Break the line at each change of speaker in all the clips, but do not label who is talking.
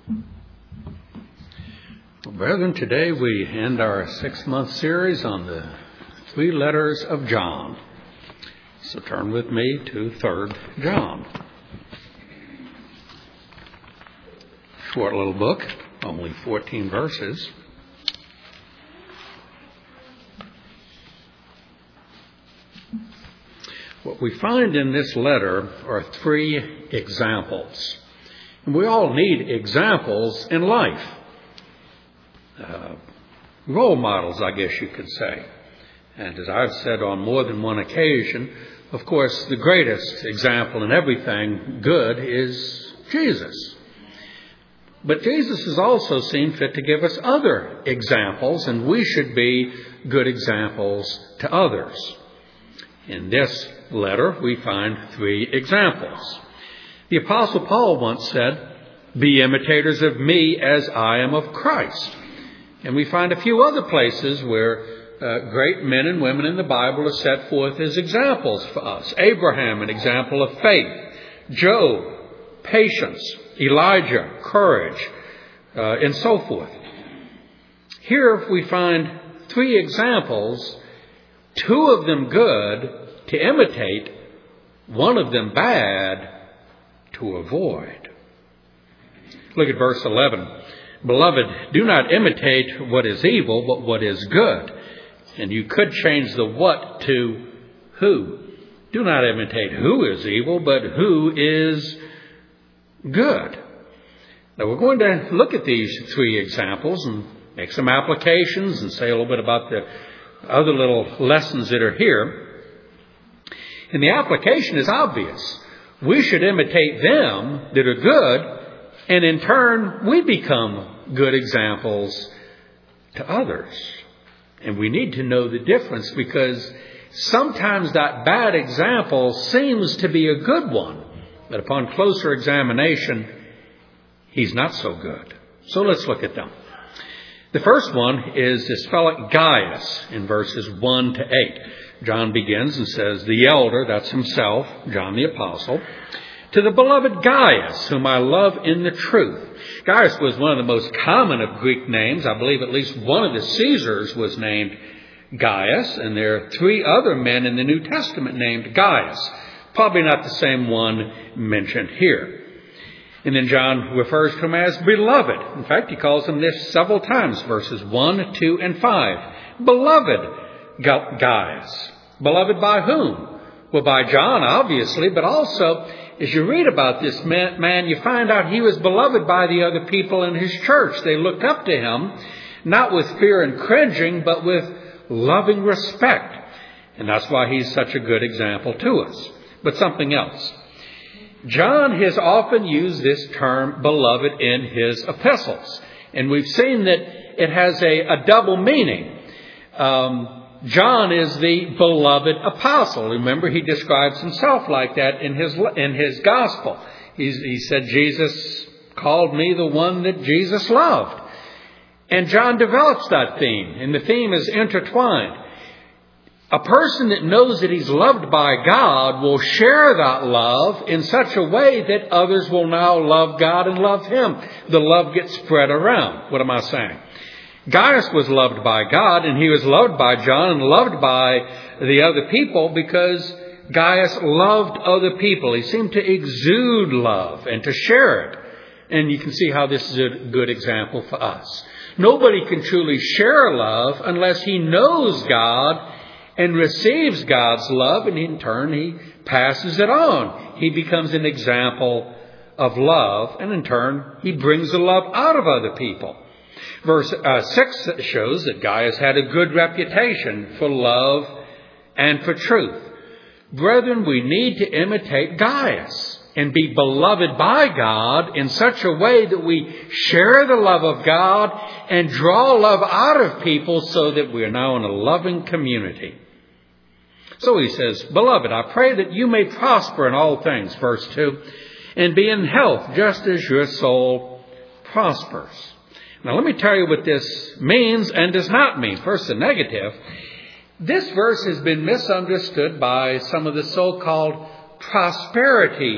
Well, brethren, today we end our 6-month series on the 3 letters of John. So turn with me to 3rd John. Short little book, only 14 verses. What we find in this letter are 3 examples. And we all need examples in life. Role models, I guess you could say. And as I've said on more than one occasion, of course, the greatest example in everything good is Jesus. But Jesus has also seen fit to give us other examples, and we should be good examples to others. In this letter, we find 3 examples. The Apostle Paul once said, "Be imitators of me as I am of Christ." And we find a few other places where great men and women in the Bible are set forth as examples for us. Abraham, an example of faith. Job, patience. Elijah, courage, and so forth. Here we find 3 examples, 2 of them good to imitate, 1 of them bad to avoid. Look at verse 11. "Beloved, do not imitate what is evil, but what is good." And you could change the what to who. Do not imitate who is evil, but who is good. Now we're going to look at these 3 examples and make some applications and say a little bit about the other little lessons that are here. And the application is obvious. We should imitate them that are good, and in turn we become good examples to others. And we need to know the difference, because sometimes that bad example seems to be a good one. But upon closer examination, he's not so good. So let's look at them. The first one is this fellow Gaius in verses 1 to 8. John begins and says, "The elder," that's himself, John the Apostle, "to the beloved Gaius, whom I love in the truth." Gaius was one of the most common of Greek names. I believe at least one of the Caesars was named Gaius, and there are 3 other men in the New Testament named Gaius. Probably not the same one mentioned here. And then John refers to him as beloved. In fact, he calls him this several times, verses 1, 2, and 5. Beloved Gaius. Beloved by whom? Well, by John, obviously, but also, as you read about this man, you find out he was beloved by the other people in his church. They looked up to him, not with fear and cringing, but with loving respect. And that's why he's such a good example to us. But something else. John has often used this term beloved in his epistles. And we've seen that it has a double meaning. John is the beloved apostle. Remember, he describes himself like that in his gospel. He said, "Jesus called me the one that Jesus loved." And John develops that theme, and the theme is intertwined. A person that knows that he's loved by God will share that love in such a way that others will now love God and love him. The love gets spread around. What am I saying? Gaius was loved by God, and he was loved by John and loved by the other people because Gaius loved other people. He seemed to exude love and to share it. And you can see how this is a good example for us. Nobody can truly share love unless he knows God and receives God's love, and in turn he passes it on. He becomes an example of love, and in turn he brings the love out of other people. Verse 6 shows that Gaius had a good reputation for love and for truth. Brethren, we need to imitate Gaius and be beloved by God in such a way that we share the love of God and draw love out of people so that we are now in a loving community. So he says, "Beloved, I pray that you may prosper in all things," verse 2, "and be in health just as your soul prospers." Now let me tell you what this means and does not mean. First, the negative. This verse has been misunderstood by some of the so-called prosperity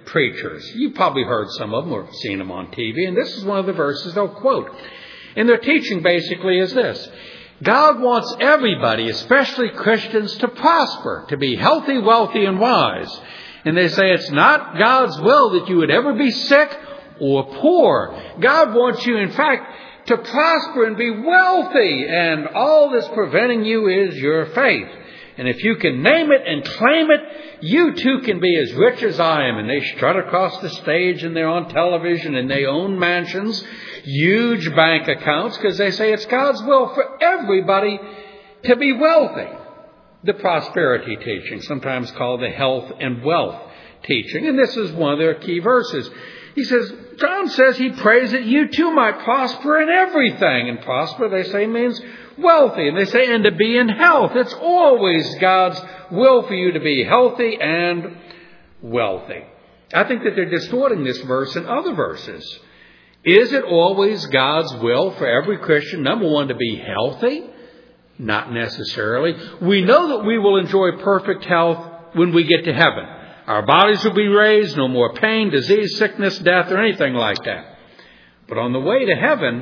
preachers. You've probably heard some of them or seen them on TV, and this is one of the verses they'll quote. And their teaching basically is this: God wants everybody, especially Christians, to prosper, to be healthy, wealthy, and wise. And they say it's not God's will that you would ever be sick or poor. God wants you, in fact, to prosper and be wealthy, and all that's preventing you is your faith. And if you can name it and claim it, you too can be as rich as I am. And they strut across the stage, and they're on television, and they own mansions, huge bank accounts, because they say it's God's will for everybody to be wealthy. The prosperity teaching, sometimes called the health and wealth teaching. And this is one of their key verses. He says, John says he prays that you too might prosper in everything. And prosper, they say, means wealthy. And they say, and to be in health. It's always God's will for you to be healthy and wealthy. I think that they're distorting this verse and other verses. Is it always God's will for every Christian, number one, to be healthy? Not necessarily. We know that we will enjoy perfect health when we get to heaven. Our bodies will be raised, no more pain, disease, sickness, death, or anything like that. But on the way to heaven,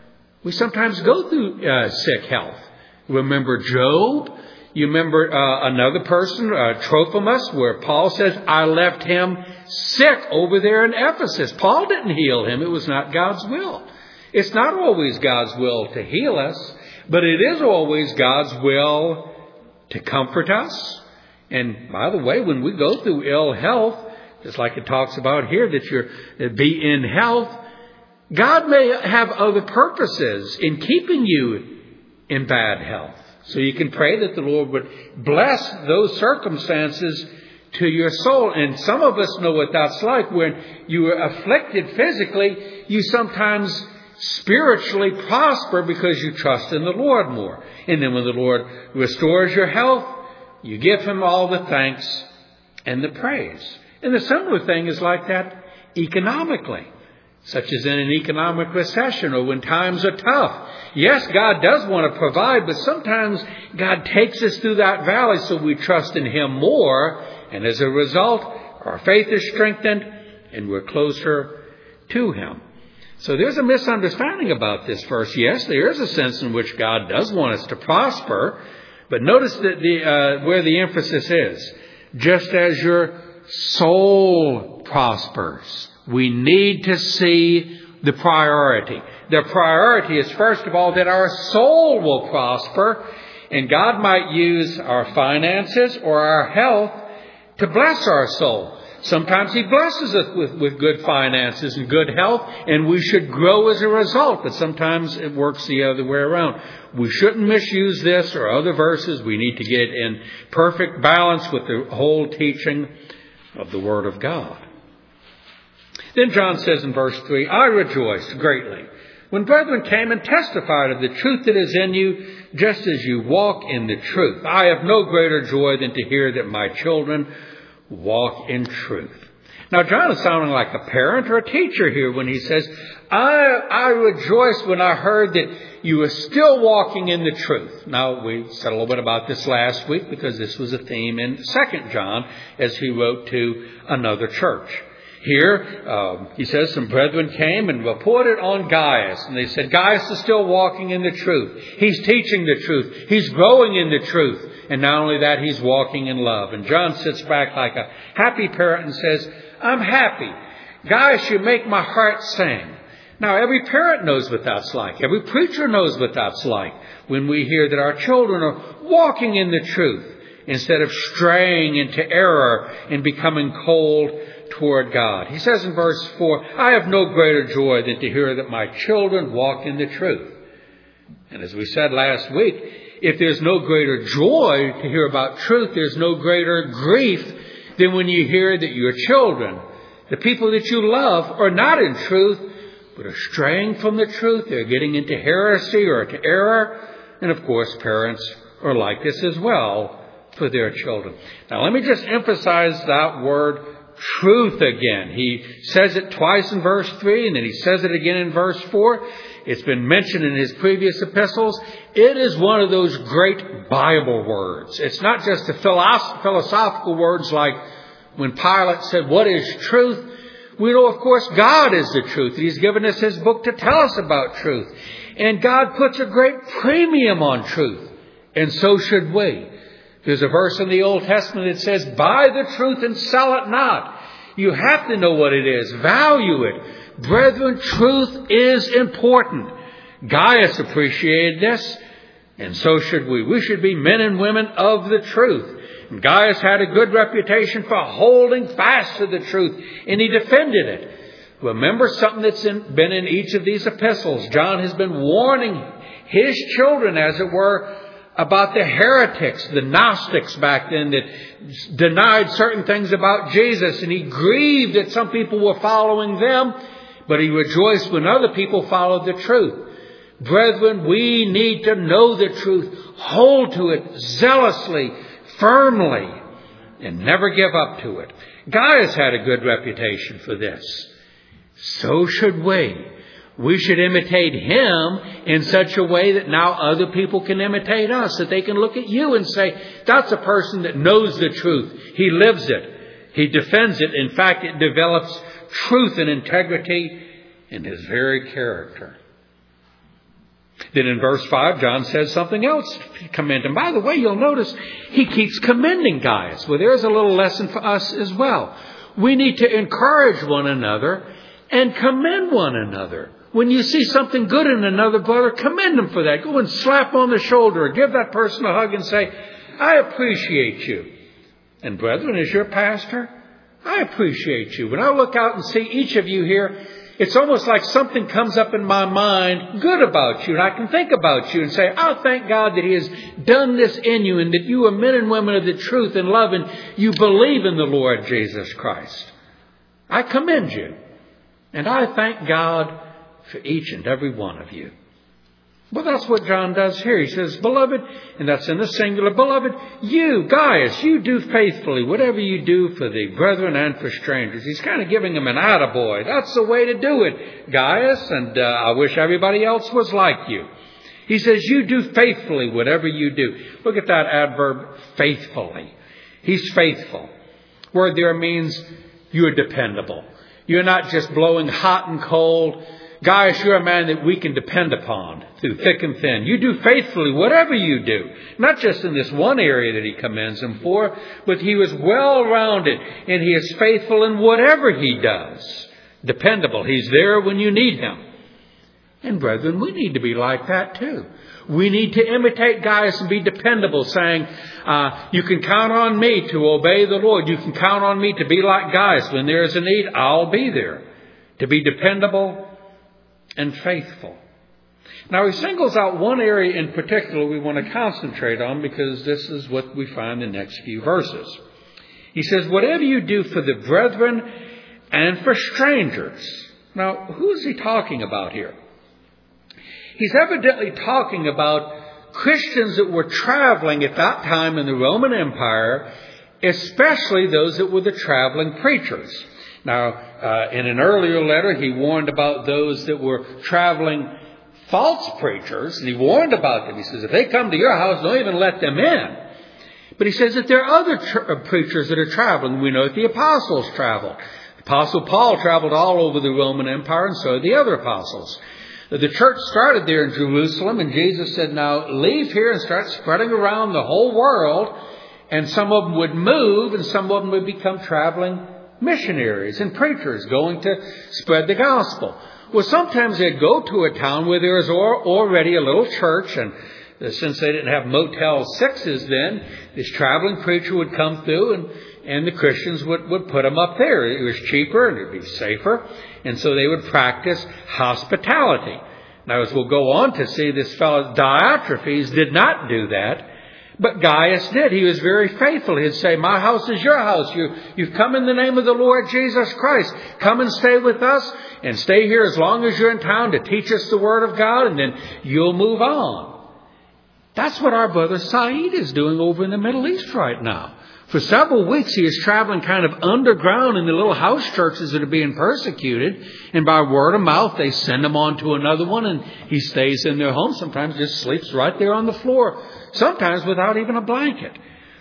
we sometimes go through sick health. Remember Job? You remember another person, Trophimus, where Paul says, I left him sick over there in Ephesus. Paul didn't heal him. It was not God's will. It's not always God's will to heal us, but it is always God's will to comfort us. And by the way, when we go through ill health, just like it talks about here, that you're be in health, God may have other purposes in keeping you in bad health. So you can pray that the Lord would bless those circumstances to your soul. And some of us know what that's like. When you are afflicted physically, you sometimes spiritually prosper because you trust in the Lord more. And then when the Lord restores your health, you give Him all the thanks and the praise. And the similar thing is like that economically, such as in an economic recession or when times are tough. Yes, God does want to provide, but sometimes God takes us through that valley so we trust in Him more. And as a result, our faith is strengthened and we're closer to Him. So there's a misunderstanding about this verse. Yes, there is a sense in which God does want us to prosper. But notice that where the emphasis is. Just as your soul prospers, we need to see the priority. The priority is, first of all, that our soul will prosper. And God might use our finances or our health to bless our soul. Sometimes He blesses us with good finances and good health, and we should grow as a result. But sometimes it works the other way around. We shouldn't misuse this or other verses. We need to get in perfect balance with the whole teaching of the Word of God. Then John says in verse 3, I rejoiced greatly when brethren came and testified of the truth that is in you, just as you walk in the truth. I have no greater joy than to hear that my children walk in truth. Now, John is sounding like a parent or a teacher here when he says, I rejoiced when I heard that you are still walking in the truth. Now, we said a little bit about this last week because this was a theme in 2 John as he wrote to another church. Here, he says, some brethren came and reported on Gaius. And they said, Gaius is still walking in the truth. He's teaching the truth. He's growing in the truth. And not only that, he's walking in love. And John sits back like a happy parent and says, I'm happy. Gaius, you make my heart sing. Now, every parent knows what that's like. Every preacher knows what that's like when we hear that our children are walking in the truth instead of straying into error and becoming cold toward God. He says in verse 4, I have no greater joy than to hear that my children walk in the truth. And as we said last week, if there's no greater joy to hear about truth, there's no greater grief than when you hear that your children, the people that you love, are not in truth, but are straying from the truth. They're getting into heresy or to error. And of course, parents are like this as well for their children. Now, let me just emphasize that word truth again. He says it twice in verse 3, and then he says it again in verse 4. It's been mentioned in his previous epistles. It is one of those great Bible words. It's not just the philosophical words like When Pilate said, what is truth? We know, of course, God is the truth. He's given us His book to tell us about truth. And God puts a great premium on truth. And so should we. There's a verse in the Old Testament that says, buy the truth and sell it not. You have to know what it is. Value it. Brethren, truth is important. Gaius appreciated this, and so should we. We should be men and women of the truth. And Gaius had a good reputation for holding fast to the truth, and he defended it. Remember something that's been in each of these epistles. John has been warning his children, as it were, about the heretics, the Gnostics back then that denied certain things about Jesus. And he grieved that some people were following them, but he rejoiced when other people followed the truth. Brethren, we need to know the truth, hold to it zealously, firmly, and never give up to it. Gaius had a good reputation for this. So should we. We should imitate him in such a way that now other people can imitate us, that they can look at you and say, that's a person that knows the truth. He lives it. He defends it. In fact, it develops truth and integrity in his very character. Then in verse 5, John says something else to commend him. By the way, you'll notice he keeps commending Gaius. Well, there's a little lesson for us as well. We need to encourage one another and commend one another. When you see something good in another brother, commend them for that. Go and slap on the shoulder or give that person a hug and say, I appreciate you. And brethren, as your pastor, I appreciate you. When I look out and see each of you here, it's almost like something comes up in my mind good about you. And I can think about you and say, oh, thank God that He has done this in you and that you are men and women of the truth and love and you believe in the Lord Jesus Christ. I commend you. And I thank God for each and every one of you. Well, that's what John does here. He says, beloved, and that's in the singular, beloved, you, Gaius, you do faithfully whatever you do for the brethren and for strangers. He's kind of giving them an attaboy. That's the way to do it, Gaius, and I wish everybody else was like you. He says, you do faithfully whatever you do. Look at that adverb, faithfully. He's faithful. Word there means you're dependable. You're not just blowing hot and cold. Gaius, you're a man that we can depend upon through thick and thin. You do faithfully whatever you do. Not just in this one area that he commends him for, but he was well-rounded and he is faithful in whatever he does. Dependable. He's there when you need him. And brethren, we need to be like that too. We need to imitate Gaius and be dependable, saying, you can count on me to obey the Lord. You can count on me to be like Gaius. When there is a need, I'll be there. To be dependable and faithful. Now he singles out one area in particular we want to concentrate on because this is what we find in the next few verses. He says, whatever you do for the brethren and for strangers. Now, who is he talking about here? He's evidently talking about Christians that were traveling at that time in the Roman Empire, especially those that were the traveling preachers. Now, in an earlier letter, he warned about those that were traveling false preachers, and he warned about them. He says, if they come to your house, don't even let them in. But he says that there are other preachers that are traveling. We know that the apostles traveled. The Apostle Paul traveled all over the Roman Empire, and so did the other apostles. The church started there in Jerusalem, and Jesus said, now leave here and start spreading around the whole world. And some of them would move, and some of them would become traveling missionaries and preachers going to spread the gospel. Well, sometimes they'd go to a town where there was already a little church, and since they didn't have Motel 6s then, this traveling preacher would come through and the Christians would put them up there. It was cheaper and it would be safer, and so they would practice hospitality. Now, as we'll go on to see, this fellow Diotrephes did not do that. But Gaius did. He was very faithful. He'd say, my house is your house. You've come in the name of the Lord Jesus Christ. Come and stay with us and stay here as long as you're in town to teach us the Word of God, and then you'll move on. That's what our brother Saeed is doing over in the Middle East right now. For several weeks, he is traveling kind of underground in the little house churches that are being persecuted. And by word of mouth, they send him on to another one, and he stays in their home. Sometimes just sleeps right there on the floor. Sometimes without even a blanket.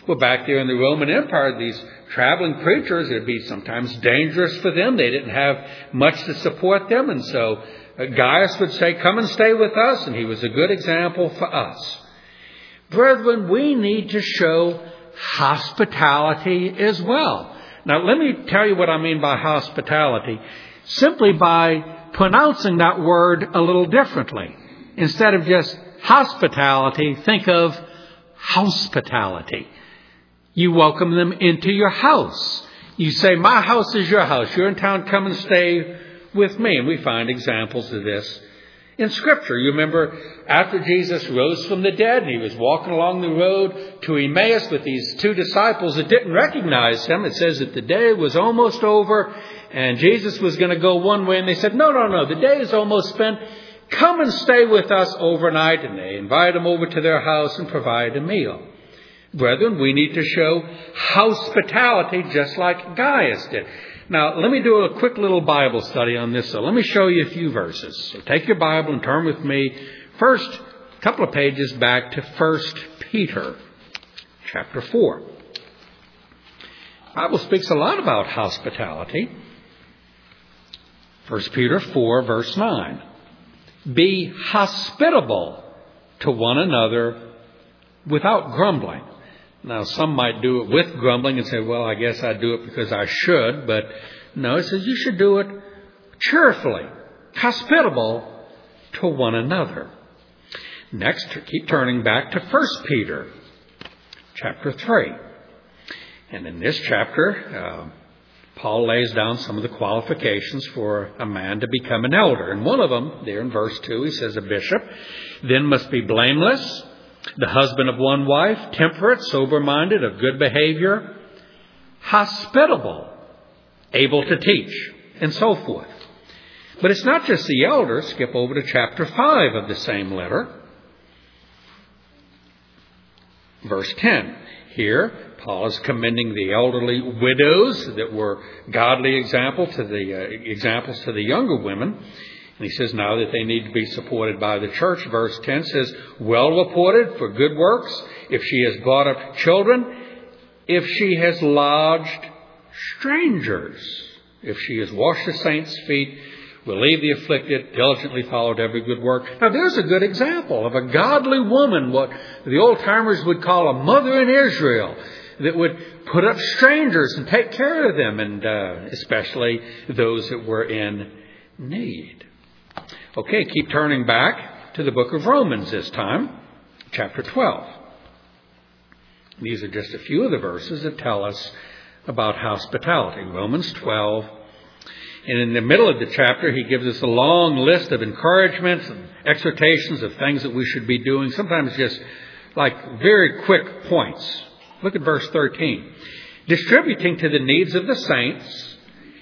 Well, back there in the Roman Empire, these traveling preachers, it would be sometimes dangerous for them. They didn't have much to support them. And so Gaius would say, come and stay with us. And he was a good example for us. Brethren, we need to show hospitality as well. Now, let me tell you what I mean by hospitality. Simply by pronouncing that word a little differently. Instead of just hospitality, think of hospitality. You welcome them into your house. You say, my house is your house. You're in town, come and stay with me. And we find examples of this in Scripture. You remember after Jesus rose from the dead and he was walking along the road to Emmaus with these two disciples that didn't recognize him. It says that the day was almost over and Jesus was going to go one way. And they said, no, the day is almost spent. Come and stay with us overnight. And they invite him over to their house and provide a meal. Brethren, we need to show hospitality just like Gaius did. Now, let me do a quick little Bible study on this. So let me show you a few verses. So take your Bible and turn with me first a couple of pages back to 1 Peter chapter 4. The Bible speaks a lot about hospitality. 1 Peter 4, verse 9. Be hospitable to one another without grumbling. Now, some might do it with grumbling and say, well, I guess I do it because I should. But no, it says you should do it cheerfully, hospitable to one another. Next, keep turning back to 1 Peter chapter 3. And in this chapter, Paul lays down some of the qualifications for a man to become an elder. And one of them, there in verse 2, he says, a bishop then must be blameless, the husband of one wife, temperate, sober-minded, of good behavior, hospitable, able to teach, and so forth. But it's not just the elders. Skip over to chapter 5 of the same letter. Verse 10. Here, Paul is commending the elderly widows that were godly examples to the younger women. And he says now that they need to be supported by the church. Verse 10 says, well reported for good works, if she has brought up children, if she has lodged strangers, if she has washed the saints' feet, relieved the afflicted, diligently followed every good work. Now there's a good example of a godly woman, what the old-timers would call a mother in Israel, that would put up strangers and take care of them, and especially those that were in need. Okay, keep turning back to the book of Romans this time, chapter 12. These are just a few of the verses that tell us about hospitality. Romans 12. And in the middle of the chapter, he gives us a long list of encouragements and exhortations of things that we should be doing, sometimes just like very quick points. Look at verse 13. Distributing to the needs of the saints,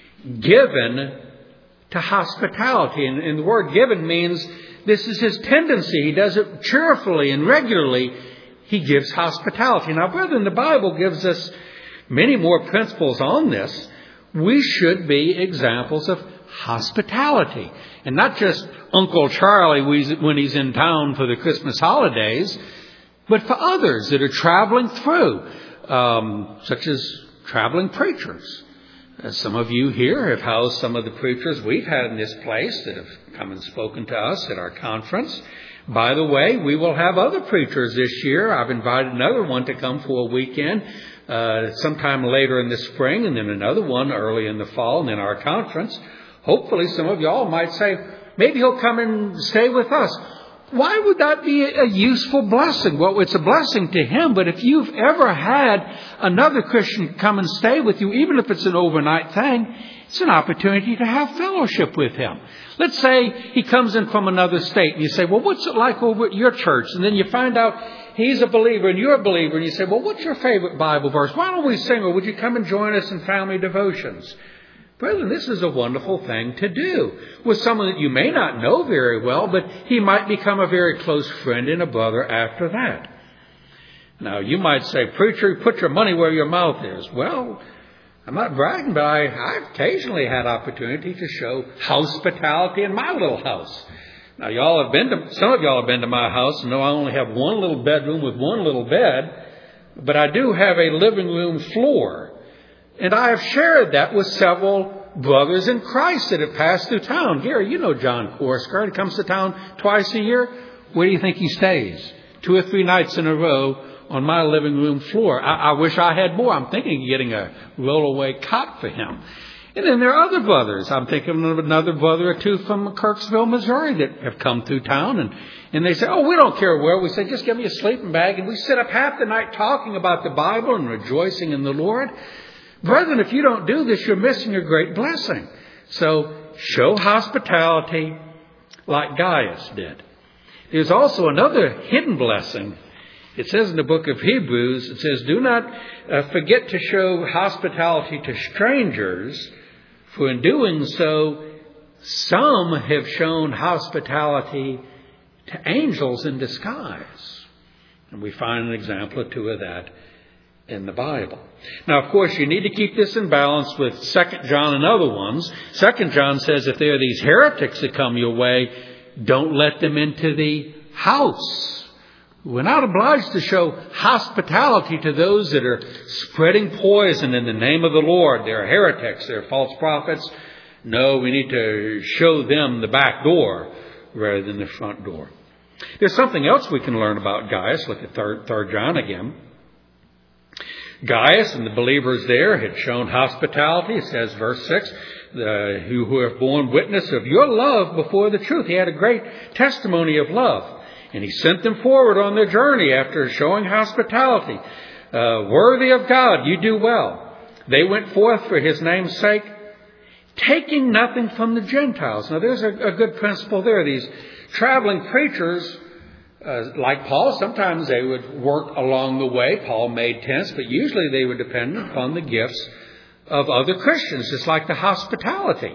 given to hospitality. And the word given means this is his tendency. He does it cheerfully and regularly. He gives hospitality. Now, brethren, the Bible gives us many more principles on this. We should be examples of hospitality. And not just Uncle Charlie when he's in town for the Christmas holidays, but for others that are traveling through, such as traveling preachers. Some of you here have housed some of the preachers we've had in this place that have come and spoken to us at our conference. By the way, we will have other preachers this year. I've invited another one to come for a weekend sometime later in the spring, and then another one early in the fall, and then our conference. Hopefully some of y'all might say, maybe he'll come and stay with us. Why would that be a useful blessing? Well, it's a blessing to him, but if you've ever had another Christian come and stay with you, even if it's an overnight thing, it's an opportunity to have fellowship with him. Let's say he comes in from another state and you say, well, what's it like over at your church? And then you find out he's a believer and you're a believer, and you say, well, what's your favorite Bible verse? Why don't we sing, or would you come and join us in family devotions? Brethren, this is a wonderful thing to do with someone that you may not know very well, but he might become a very close friend and a brother after that. Now, you might say, preacher, put your money where your mouth is. Well, I'm not bragging, but I've occasionally had opportunity to show hospitality in my little house. Now, some of y'all have been to my house and know I only have one little bedroom with one little bed. but I do have a living room floor. And I have shared that with several brothers in Christ that have passed through town. Gary, you know John Korsgaard. He comes to town twice a year. Where do you think he stays? 2 or 3 nights in a row on my living room floor. I wish I had more. I'm thinking of getting a rollaway cot for him. And then there are other brothers. I'm thinking of another brother or two from Kirksville, Missouri that have come through town. And they say, oh, we don't care where. We say, just give me a sleeping bag. And we sit up half the night talking about the Bible and rejoicing in the Lord. Brethren, if you don't do this, you're missing a great blessing. So show hospitality like Gaius did. There's also another hidden blessing. It says in the book of Hebrews, it says, do not forget to show hospitality to strangers, for in doing so, some have shown hospitality to angels in disguise. And we find an example or two of that in the Bible. Now, of course, you need to keep this in balance with 2 John and other ones. 2 John says if there are these heretics that come your way, don't let them into the house. We're not obliged to show hospitality to those that are spreading poison in the name of the Lord. They're heretics. They're false prophets. No, we need to show them the back door rather than the front door. There's something else we can learn about Gaius. Look at 3 John again. Gaius and the believers there had shown hospitality. It says, verse 6, who have borne witness of your love before the truth. He had a great testimony of love. And he sent them forward on their journey after showing hospitality. Worthy of God, you do well. They went forth for his name's sake, taking nothing from the Gentiles. Now there's a good principle there. These traveling preachers, like Paul, sometimes they would work along the way. Paul made tents, but usually they would depend upon the gifts of other Christians, just like the hospitality.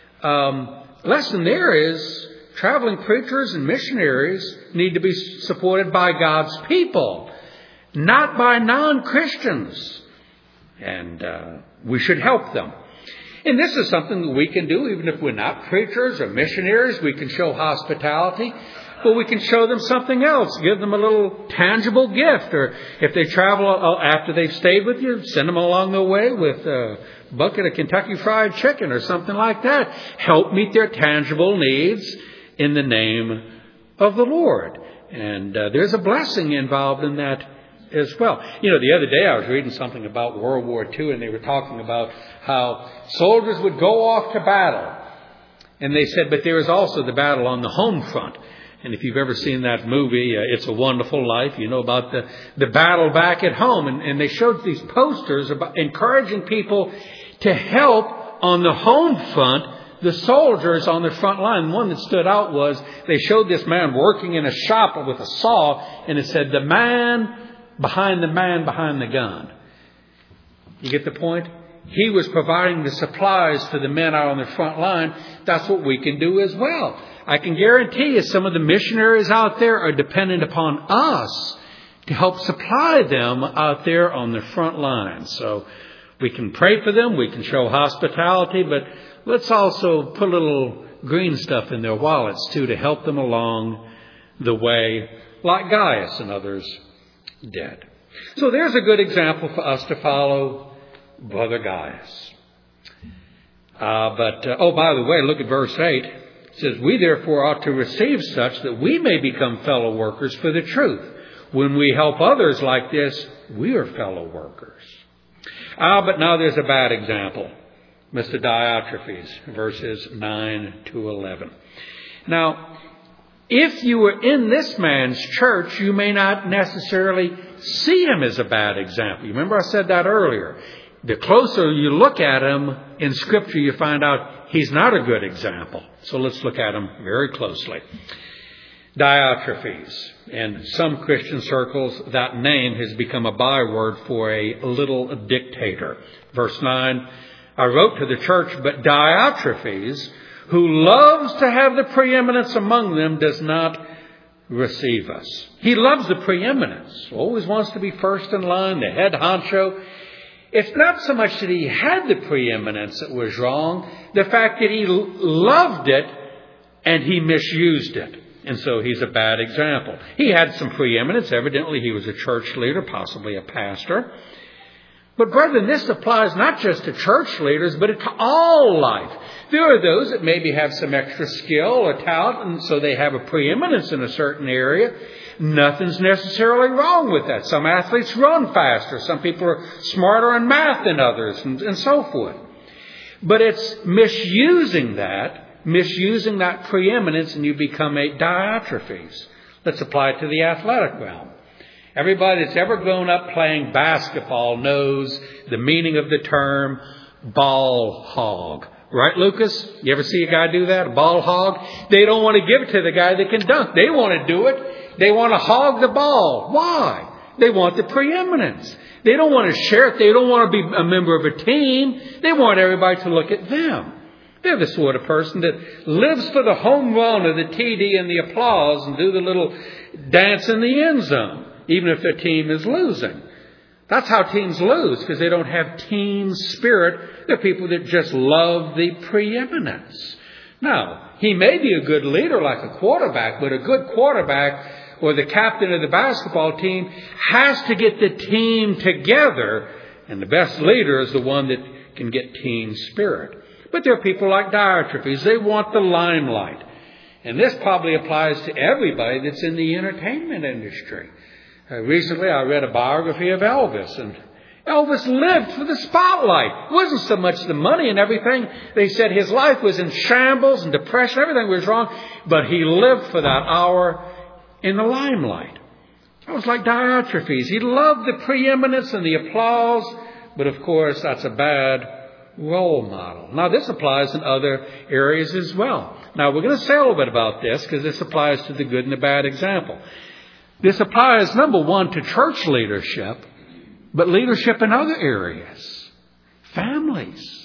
Lesson there is traveling preachers and missionaries need to be supported by God's people, not by non-Christians. And we should help them. And this is something that we can do, even if we're not preachers or missionaries. We can show hospitality, but we can show them something else. Give them a little tangible gift. Or if they travel after they've stayed with you, send them along the way with a bucket of Kentucky Fried Chicken or something like that. Help meet their tangible needs in the name of the Lord. And there's a blessing involved in that as well. You know, the other day I was reading something about World War II, and they were talking about how soldiers would go off to battle. And they said, but there is also the battle on the home front. And if you've ever seen that movie, It's a Wonderful Life, you know about the battle back at home. And they showed these posters about encouraging people to help on the home front the soldiers on the front line. One that stood out was they showed this man working in a shop with a saw, and it said, the man behind the gun. You get the point? He was providing the supplies for the men out on the front line. That's what we can do as well. I can guarantee you some of the missionaries out there are dependent upon us to help supply them out there on the front line. So we can pray for them. We can show hospitality, but let's also put a little green stuff in their wallets, too, to help them along the way, like Gaius and others did. So there's a good example for us to follow, Brother Gaius. By the way, look at verse 8. It says, we therefore ought to receive such that we may become fellow workers for the truth. When we help others like this, we are fellow workers. But now there's a bad example. Mr. Diotrephes, verses 9 to 11. Now, if you were in this man's church, you may not necessarily see him as a bad example. You remember I said that earlier. The closer you look at him in Scripture, you find out he's not a good example. So let's look at him very closely. Diotrephes. In some Christian circles, that name has become a byword for a little dictator. Verse 9, I wrote to the church, but Diotrephes, who loves to have the preeminence among them, does not receive us. He loves the preeminence, always wants to be first in line, the head honcho. It's not so much that he had the preeminence that was wrong, the fact that he loved it and he misused it. And so he's a bad example. He had some preeminence. Evidently, he was a church leader, possibly a pastor. But brethren, this applies not just to church leaders, but to all life. There are those that maybe have some extra skill or talent, and so they have a preeminence in a certain area. Nothing's necessarily wrong with that. Some athletes run faster. Some people are smarter in math than others, and so forth. But it's misusing that preeminence, and you become a Diotrephes. Let's apply it to the athletic realm. Everybody that's ever grown up playing basketball knows the meaning of the term ball hog. Right, Lucas? You ever see a guy do that? A ball hog? They don't want to give it to the guy that can dunk. They want to do it. They want to hog the ball. Why? They want the preeminence. They don't want to share it. They don't want to be a member of a team. They want everybody to look at them. They're the sort of person that lives for the home run or the TD and the applause and do the little dance in the end zone, even if their team is losing. That's how teams lose, because they don't have team spirit. They're people that just love the preeminence. Now, he may be a good leader like a quarterback, but a good quarterback or the captain of the basketball team has to get the team together. And the best leader is the one that can get team spirit. But there are people like Diotrephes. They want the limelight. And this probably applies to everybody that's in the entertainment industry. Recently, I read a biography of Elvis. And Elvis lived for the spotlight. It wasn't so much the money and everything. They said his life was in shambles and depression. Everything was wrong. But he lived for that hour in the limelight. It was like Diotrephes. He loved the preeminence and the applause. But of course, that's a bad role model. Now, this applies in other areas as well. Now, we're going to say a little bit about this because this applies to the good and the bad example. This applies, number one, to church leadership, but leadership in other areas. Families,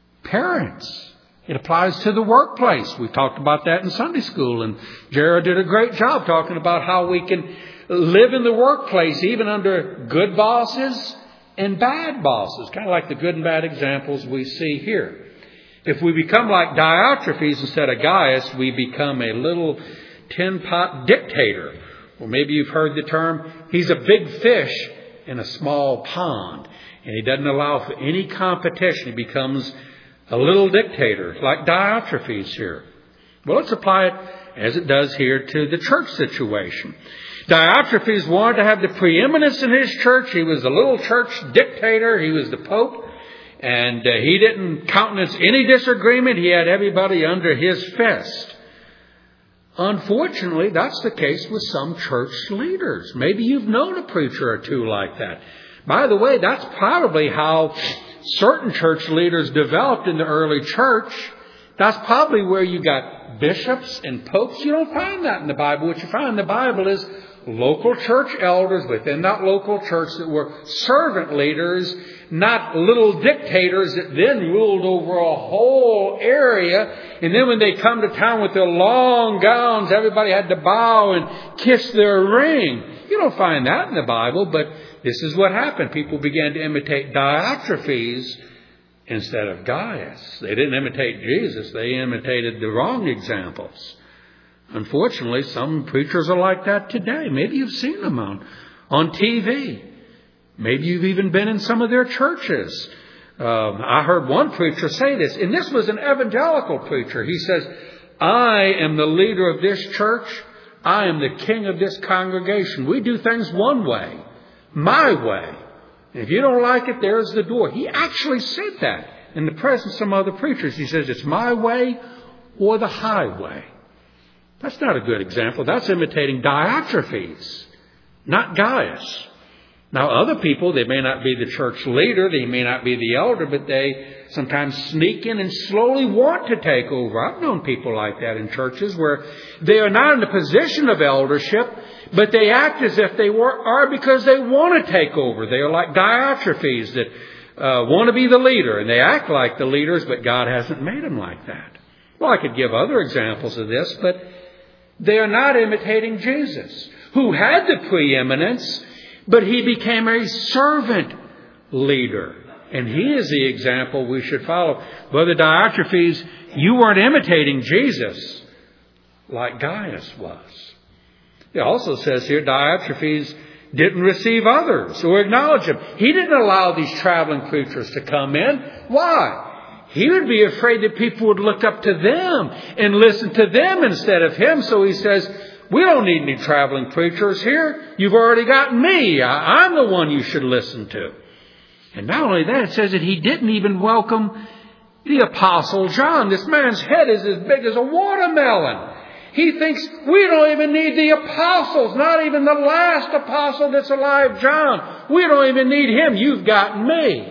parents. It applies to the workplace. We talked about that in Sunday school, and Jared did a great job talking about how we can live in the workplace even under good bosses and bad bosses, kind of like the good and bad examples we see here. If we become like Diotrephes instead of Gaius, we become a little tin-pot dictator. Or maybe you've heard the term, he's a big fish in a small pond. And he doesn't allow for any competition. He becomes a little dictator, like Diotrephes here. Well, let's apply it, as it does here, to the church situation. Diotrephes wanted to have the preeminence in his church. He was the little church dictator. He was the Pope. And he didn't countenance any disagreement. He had everybody under his fist. Unfortunately, that's the case with some church leaders. Maybe you've known a preacher or two like that. By the way, that's probably how certain church leaders developed in the early church. That's probably where you got bishops and popes. You don't find that in the Bible. What you find in the Bible is local church elders within that local church that were servant leaders, not little dictators that then ruled over a whole area. And then when they come to town with their long gowns, everybody had to bow and kiss their ring. You don't find that in the Bible, but this is what happened. People began to imitate Diotrephes instead of Gaius. They didn't imitate Jesus. They imitated the wrong examples. Unfortunately, some preachers are like that today. Maybe you've seen them on TV. Maybe you've even been in some of their churches. I heard one preacher say this, and this was an evangelical preacher. He says, I am the leader of this church. I am the king of this congregation. We do things one way, my way. And if you don't like it, there's the door. He actually said that in the presence of some other preachers. He says, it's my way or the highway. That's not a good example. That's imitating Diotrephes, not Gaius. Now, other people, they may not be the church leader, they may not be the elder, but they sometimes sneak in and slowly want to take over. I've known people like that in churches where they are not in the position of eldership, but they act as if they are because they want to take over. They are like Diotrephes that want to be the leader, and they act like the leaders, but God hasn't made them like that. Well, I could give other examples of this, but they are not imitating Jesus, who had the preeminence, but he became a servant leader. And he is the example we should follow. Brother Diotrephes, you weren't imitating Jesus. like Gaius was. It also says here Diotrephes didn't receive others or acknowledge him. He didn't allow these traveling preachers to come in. Why? He would be afraid that people would look up to them and listen to them instead of him. So he says, we don't need any traveling preachers here. You've already got me. I'm the one you should listen to. And not only that, it says that he didn't even welcome the Apostle John. This man's head is as big as a watermelon. He thinks we don't even need the apostles, not even the last apostle that's alive, John. We don't even need him. You've got me.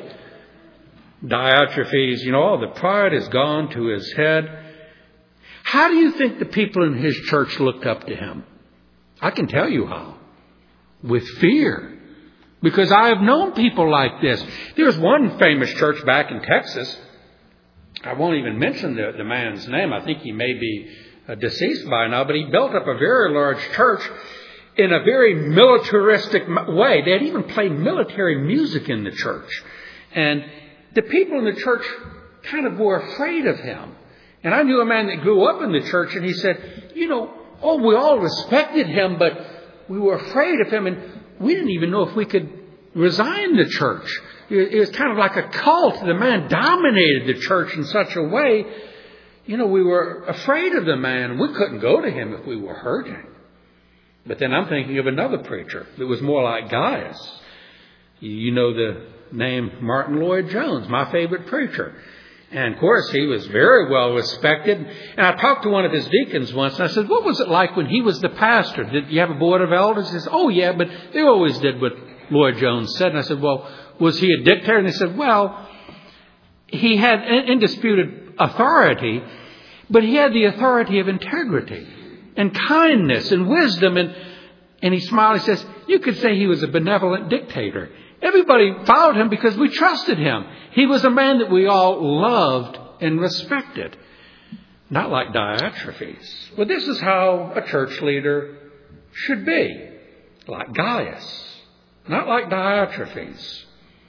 Diotrephes, all the pride has gone to his head. How do you think the people in his church looked up to him? I can tell you how. With fear. Because I have known people like this. There's one famous church back in Texas. I won't even mention the man's name. I think he may be deceased by now. But he built up a very large church in a very militaristic way. They'd even play military music in the church. And the people in the church kind of were afraid of him. And I knew a man that grew up in the church, and he said, we all respected him, but we were afraid of him, and we didn't even know if we could resign the church. It was kind of like a cult. The man dominated the church in such a way, we were afraid of the man. We couldn't go to him if we were hurting. But then I'm thinking of another preacher that was more like Gaius. You know the name Martin Lloyd-Jones, my favorite preacher. And, of course, he was very well respected. And I talked to one of his deacons once, and I said, what was it like when he was the pastor? Did you have a board of elders? He said, oh, yeah, but they always did what Lloyd-Jones said. And I said, well, was he a dictator? And they said, well, he had indisputed authority, but he had the authority of integrity and kindness and wisdom. And he smiled. He says, you could say he was a benevolent dictator. Everybody followed him because we trusted him. He was a man that we all loved and respected. Not like Diotrephes. Well, this is how a church leader should be. Like Gaius. Not like Diotrephes.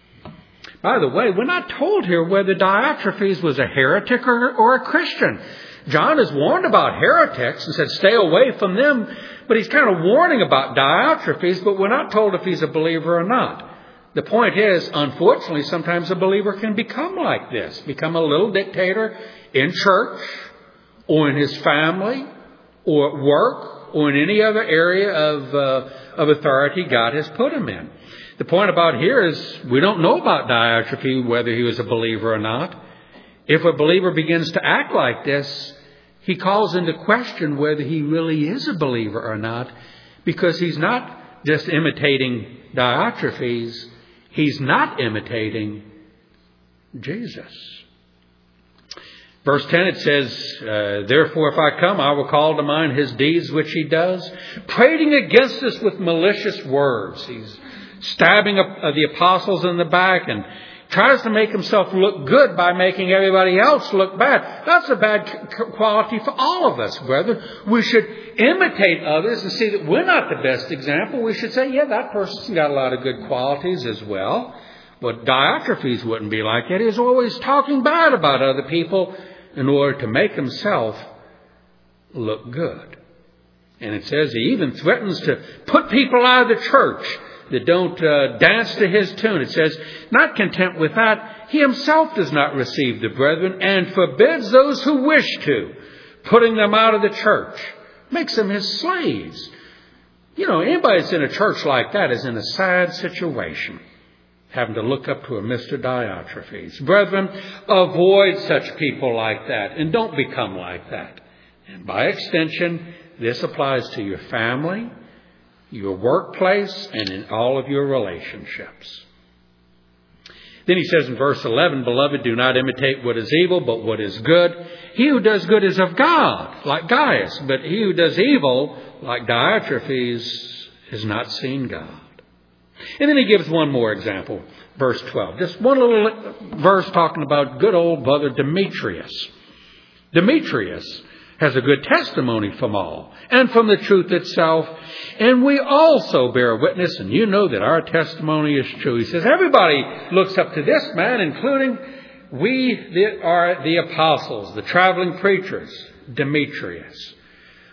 By the way, we're not told here whether Diotrephes was a heretic or a Christian. John is warned about heretics and said stay away from them. But he's kind of warning about Diotrephes, but we're not told if he's a believer or not. The point is, unfortunately, sometimes a believer can become like this, become a little dictator in church or in his family or at work or in any other area of authority God has put him in. The point about here is we don't know about Diotrephes, whether he was a believer or not. If a believer begins to act like this, he calls into question whether he really is a believer or not, because he's not just imitating Diotrephes. He's not imitating Jesus. Verse 10, it says, therefore, if I come, I will call to mind his deeds which he does, prating against us with malicious words. He's stabbing the apostles in the back and tries to make himself look good by making everybody else look bad. That's a bad quality for all of us, brethren. We should imitate others and see that we're not the best example. We should say, yeah, that person's got a lot of good qualities as well. But Diotrephes wouldn't be like that. He's always talking bad about other people in order to make himself look good. And it says he even threatens to put people out of the church that don't dance to his tune. It says, not content with that, he himself does not receive the brethren and forbids those who wish to, putting them out of the church. Makes them his slaves. Anybody that's in a church like that is in a sad situation, having to look up to a Mr. Diotrephes. Brethren, avoid such people like that and don't become like that. And by extension, this applies to your family, your workplace, and in all of your relationships. Then he says in verse 11, beloved, do not imitate what is evil, but what is good. He who does good is of God, like Gaius, but he who does evil, like Diotrephes, has not seen God. And then he gives one more example, verse 12. Just one little verse talking about good old brother Demetrius. Demetrius has a good testimony from all and from the truth itself. And we also bear witness, and you know that our testimony is true. He says, everybody looks up to this man, including we that are the apostles, the traveling preachers, Demetrius.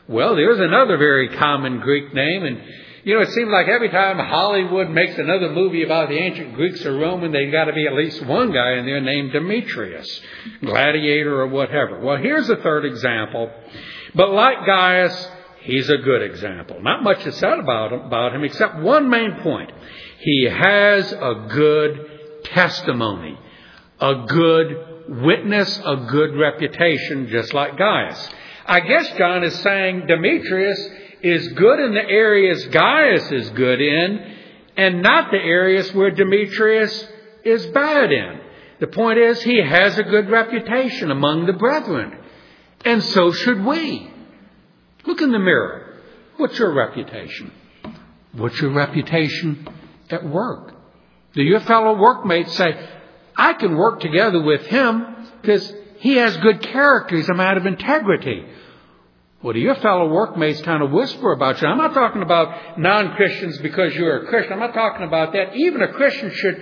Well, there's another very common Greek name, and it seems like every time Hollywood makes another movie about the ancient Greeks or Roman, they've got to be at least one guy in there named Demetrius, Gladiator or whatever. Well, here's a third example. But like Gaius, he's a good example. Not much is said about him except one main point. He has a good testimony, a good witness, a good reputation, just like Gaius. I guess John is saying Demetrius is good in the areas Gaius is good in, and not the areas where Demetrius is bad in. The point is, he has a good reputation among the brethren. And so should we. Look in the mirror. What's your reputation? What's your reputation at work? Do your fellow workmates say, I can work together with him because he has good character. He's a man of integrity. Well, do your fellow workmates kind of whisper about you? I'm not talking about non-Christians because you're a Christian. I'm not talking about that. Even a Christian should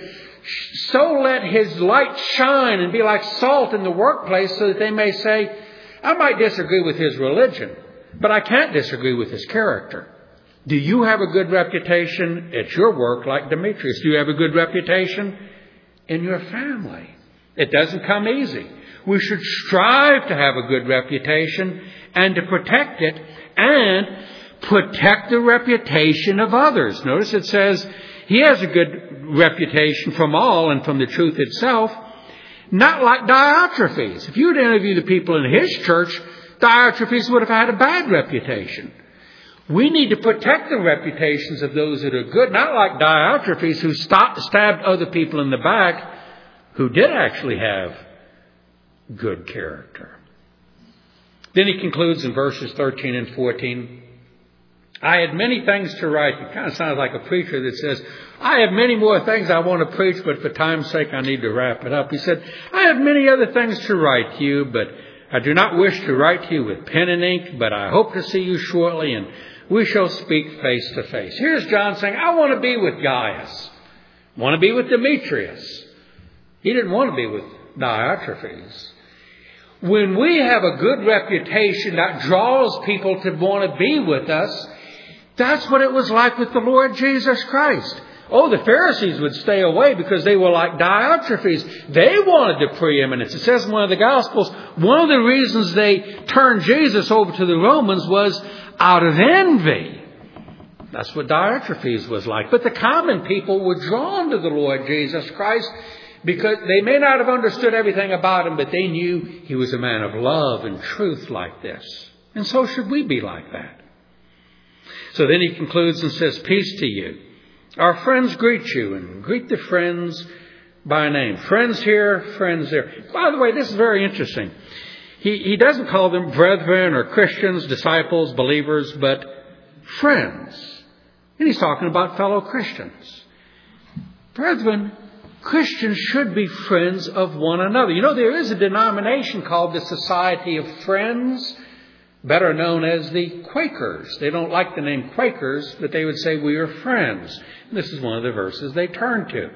so let his light shine and be like salt in the workplace so that they may say, I might disagree with his religion, but I can't disagree with his character. Do you have a good reputation at your work like Demetrius? Do you have a good reputation in your family? It doesn't come easy. We should strive to have a good reputation and to protect it and protect the reputation of others. Notice it says he has a good reputation from all and from the truth itself, not like Diotrephes. If you would interview the people in his church, Diotrephes would have had a bad reputation. We need to protect the reputations of those that are good, not like Diotrephes who stabbed other people in the back who did actually have good character. Then he concludes in verses 13 and 14, I had many things to write. It kind of sounds like a preacher that says, I have many more things I want to preach, but for time's sake I need to wrap it up. He said, I have many other things to write to you, but I do not wish to write to you with pen and ink, but I hope to see you shortly, and we shall speak face to face. Here's John saying, I want to be with Gaius. I want to be with Demetrius. He didn't want to be with Diotrephes. When we have a good reputation that draws people to want to be with us, that's what it was like with the Lord Jesus Christ. Oh, the Pharisees would stay away because they were like Diotrephes. They wanted the preeminence. It says in one of the Gospels, one of the reasons they turned Jesus over to the Romans was out of envy. That's what Diotrephes was like. But the common people were drawn to the Lord Jesus Christ because they may not have understood everything about him, but they knew he was a man of love and truth like this. And so should we be like that. So then he concludes and says, peace to you. Our friends greet you, and greet the friends by name. Friends here, friends there. By the way, this is very interesting. He doesn't call them brethren or Christians, disciples, believers, but friends. And he's talking about fellow Christians. Brethren, Christians should be friends of one another. You know, there is a denomination called the Society of Friends, better known as the Quakers. They don't like the name Quakers, but they would say we are friends. And this is one of the verses they turn to.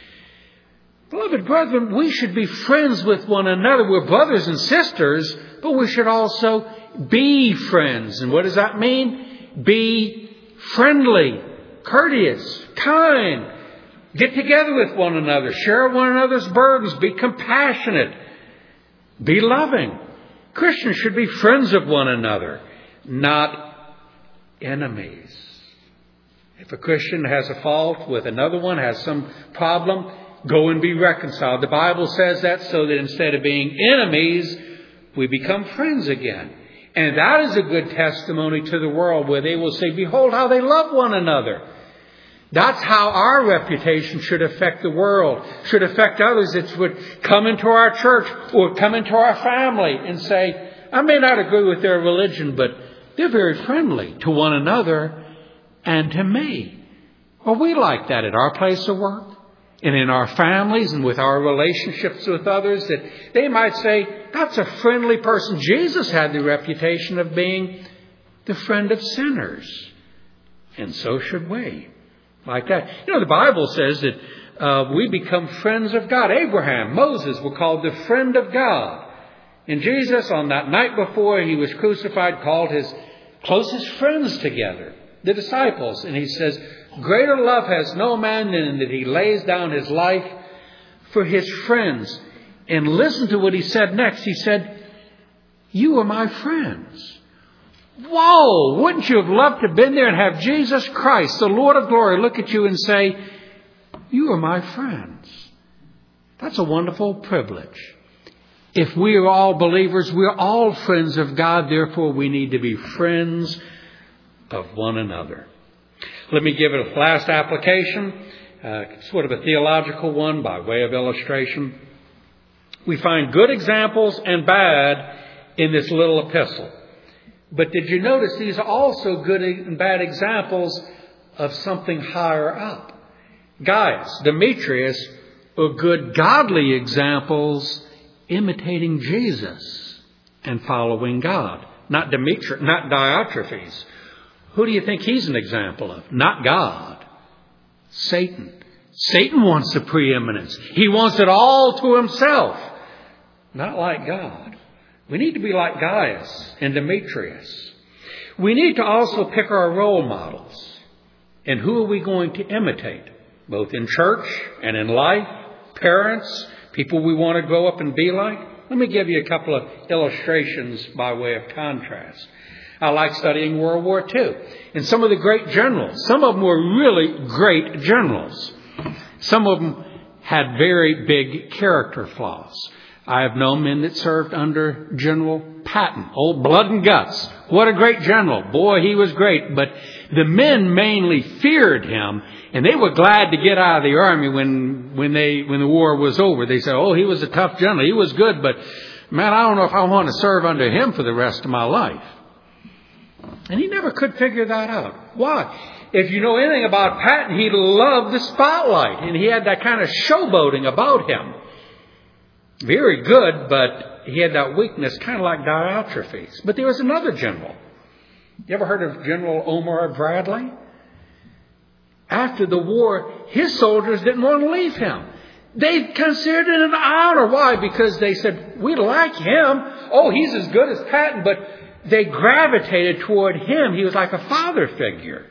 Beloved brethren, we should be friends with one another. We're brothers and sisters, but we should also be friends. And what does that mean? Be friendly, courteous, kind. Get together with one another. Share one another's burdens. Be compassionate. Be loving. Christians should be friends of one another, not enemies. If a Christian has a fault with another one, has some problem, go and be reconciled. The Bible says that so that instead of being enemies, we become friends again. And that is a good testimony to the world where they will say, behold how they love one another. That's how our reputation should affect the world, should affect others that would come into our church or come into our family and say, I may not agree with their religion, but they're very friendly to one another and to me. Are we like that at our place of work and in our families and with our relationships with others, that they might say, that's a friendly person. Jesus had the reputation of being the friend of sinners. And so should we. Like that. You know, the Bible says that we become friends of God. Abraham, Moses were called the friend of God. And Jesus, on that night before he was crucified, called his closest friends together, the disciples. And he says, greater love has no man than that he lays down his life for his friends. And listen to what he said next. He said, you are my friends. Whoa! Wouldn't you have loved to have been there and have Jesus Christ, the Lord of glory, look at you and say, you are my friends? That's a wonderful privilege. If we are all believers, we're all friends of God. Therefore, we need to be friends of one another. Let me give it a last application, sort of a theological one by way of illustration. We find good examples and bad in this little epistle. But did you notice these are also good and bad examples of something higher up? Gaius, Demetrius are good godly examples imitating Jesus and following God. Not Diotrephes. Who do you think he's an example of? Not God. Satan. Satan wants the preeminence. He wants it all to himself. Not like God. We need to be like Gaius and Demetrius. We need to also pick our role models. And who are we going to imitate? Both in church and in life. Parents, people we want to grow up and be like. Let me give you a couple of illustrations by way of contrast. I like studying World War II. And some of the great generals, some of them were really great generals. Some of them had very big character flaws. I have known men that served under General Patton, old blood and guts. What a great general. Boy, he was great. But the men mainly feared him, and they were glad to get out of the army when the war was over. They said, oh, he was a tough general. He was good, but man, I don't know if I want to serve under him for the rest of my life. And he never could figure that out. Why? If you know anything about Patton, he loved the spotlight, and he had that kind of showboating about him. Very good, but he had that weakness, kind of like Diotrephes. But there was another general. You ever heard of General Omar Bradley? After the war, his soldiers didn't want to leave him. They considered it an honor. Why? Because they said, we like him. Oh, he's as good as Patton. But they gravitated toward him. He was like a father figure.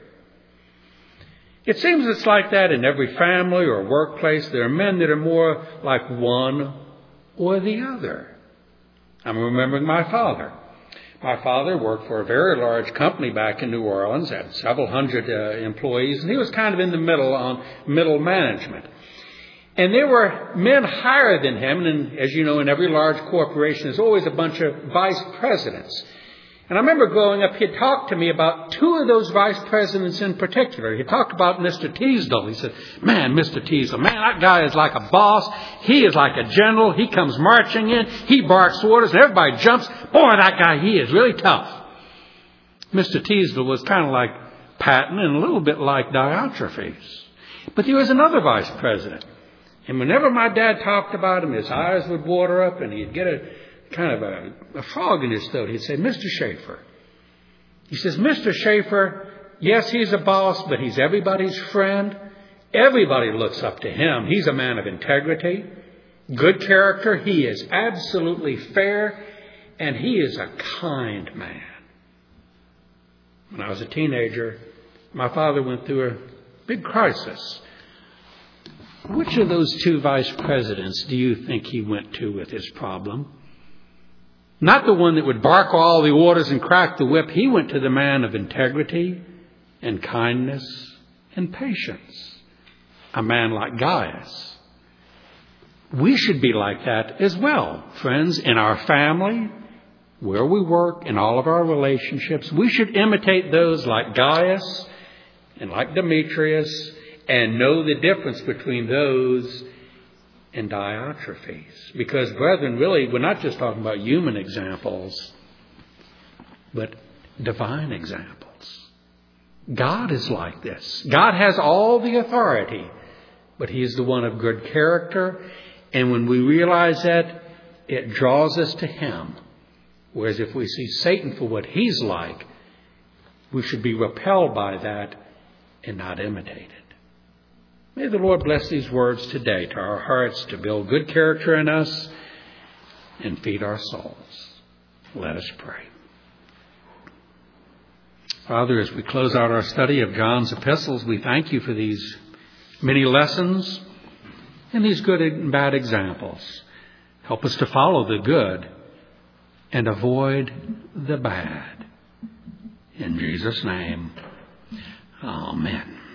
It seems it's like that in every family or workplace. There are men that are more like one or the other. I'm remembering my father. My father worked for a very large company back in New Orleans, had several hundred employees, and he was kind of in the middle on middle management. And there were men higher than him, and as you know, in every large corporation, there's always a bunch of vice presidents. And I remember growing up, he'd talked to me about two of those vice presidents in particular. He talked about Mr. Teasdale. He said, man, Mr. Teasdale, man, that guy is like a boss. He is like a general. He comes marching in. He barks orders, and everybody jumps. Boy, that guy, he is really tough. Mr. Teasdale was kind of like Patton and a little bit like Diotrephes. But there was another vice president. And whenever my dad talked about him, his eyes would water up, and he'd get a frog in his throat. He'd say, Mr. Schaefer. He says, Mr. Schaefer, yes, he's a boss, but he's everybody's friend. Everybody looks up to him. He's a man of integrity, good character. He is absolutely fair, and he is a kind man. When I was a teenager, my father went through a big crisis. Which of those two vice presidents do you think he went to with his problem? Not the one that would bark all the orders and crack the whip. He went to the man of integrity and kindness and patience. A man like Gaius. We should be like that as well, friends, in our family, where we work, in all of our relationships. We should imitate those like Gaius and like Demetrius and know the difference between those and Diotrephes. Because, brethren, really, we're not just talking about human examples, but divine examples. God is like this. God has all the authority, but He is the one of good character. And when we realize that, it draws us to Him. Whereas if we see Satan for what he's like, we should be repelled by that and not imitate it. May the Lord bless these words today to our hearts to build good character in us and feed our souls. Let us pray. Father, as we close out our study of John's epistles, we thank you for these many lessons and these good and bad examples. Help us to follow the good and avoid the bad. In Jesus' name, amen.